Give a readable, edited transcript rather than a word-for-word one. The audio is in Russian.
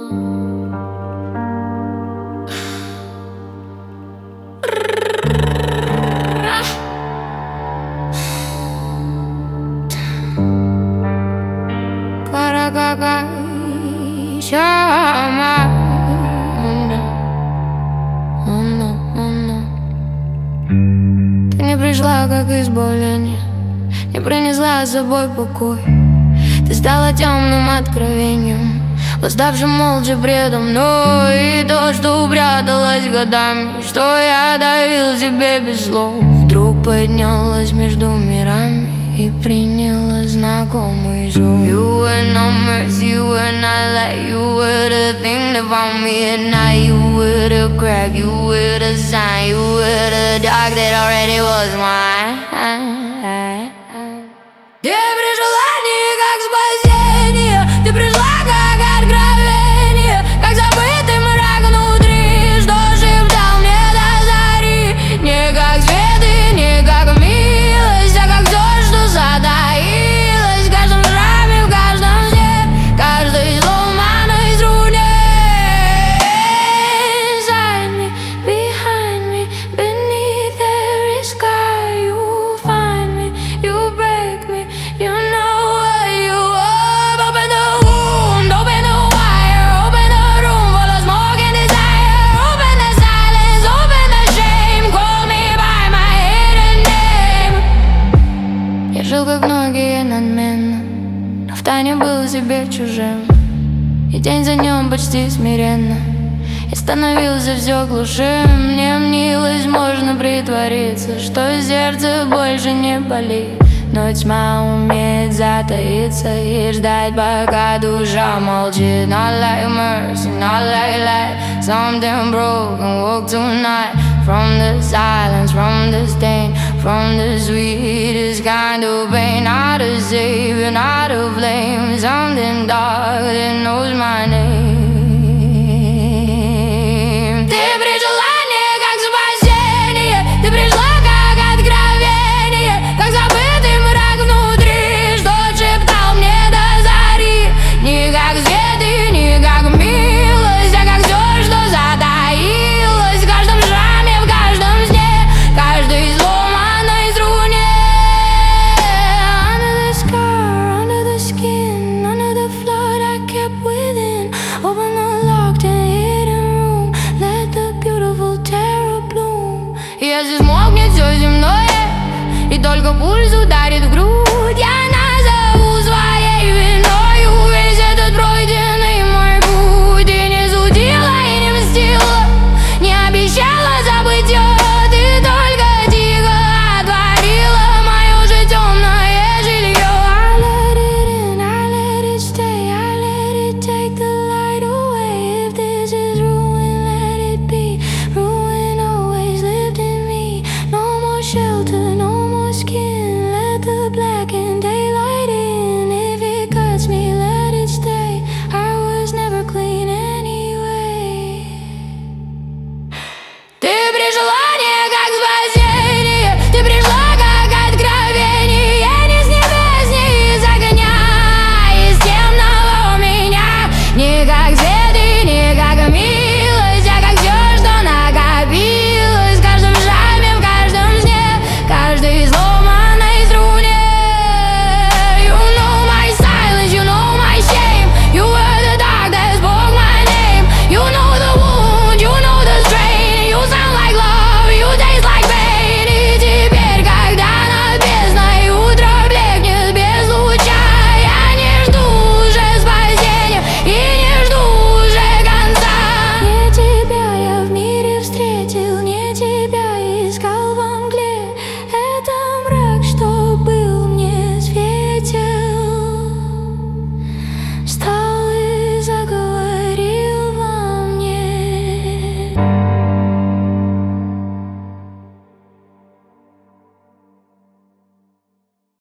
Ты не пришла, как избавление, не принесла с собой покой. Ты стала темным откровением, восставшим молча предо мной. И то, что пряталось годами, что я давил тебе без слов, вдруг поднялось между мирами и приняла знакомый зов. You were no mercy, you were not light. You were the thing that found me at night. You were the crack, you were the sign. You were the dark that already was mine. Ты пришла не как спасение, ты пришла как откровение, как забытый мрак внутри, что шептал мне до зари. Не как свет и не как милость, а как все, что затаилось в каждом шраме, в каждом сне, каждой сломанной струне. Inside me, behind me, beneath every sky, you find me, you break me, you know what you are. Open the wound, open the wire, open the room full of smoke and desire. Open the silence, open the shame, call me by my hidden name. Я жил как многие надменно, но втайне был себе чужим, и день за днем почти смиренно я становился все глуше. Мне мнилось, можно притвориться, что сердце больше не болит, но тьма умеет затаиться и ждать, пока душа молчит. Not like mercy, not like light. Something broken woke tonight. From the silence, from the stain, from the sweetest kind of pain. Not a savior, not a flame. Something dark that knows my name. Ты пришла не как спасение, ты пришла как откровение, как забытый мрак внутри, что шептал мне до зари. Не как свет и не как милость, а как все, что затаилось в каждом шраме, в каждом сне, каждой сломанной струне. Under the scar, under the skin, under the flood I kept within. Open the locked and hidden room, let the beautiful terror bloom. Если смолкнет все земное, и только пульс ударит в грудь,